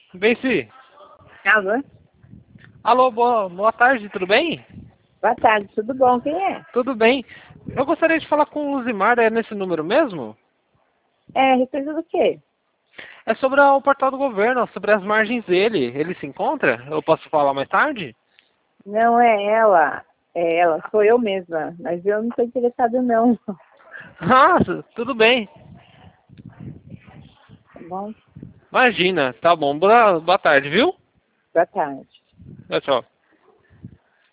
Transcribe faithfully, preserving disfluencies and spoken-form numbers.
Benci. Alô? Alô, boa, boa tarde, tudo bem? Boa tarde, tudo bom? Quem é? Tudo bem. Eu gostaria de falar com o Luzimar, é nesse número mesmo? É, a respeito do quê? É sobre o portal do governo, sobre as margens dele. Ele se encontra? Eu posso falar mais tarde? Não é ela, é ela, sou eu mesma, mas eu não estou interessada não, tá Ah, tudo bem. bom? Imagina, tá bom. Boa, boa tarde, viu? Boa tarde. Tchau, tchau.